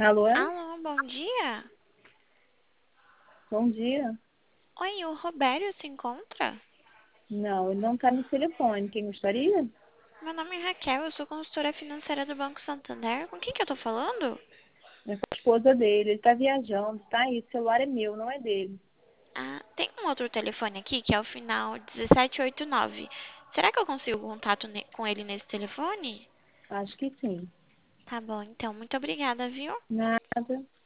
Alô? Alô, bom dia. Bom dia. Oi, o Robério se encontra? Não, ele não está no telefone. Quem gostaria? Meu nome é Raquel, eu sou consultora financeira do Banco Santander. Com quem que eu tô falando? É com a esposa dele. Ele está viajando, tá aí. O celular é meu, não é dele. Ah, tem um outro telefone aqui que é o final 1789. Será que eu consigo contato com ele nesse telefone? Acho que sim. Tá bom, então, muito obrigada, viu? Nada.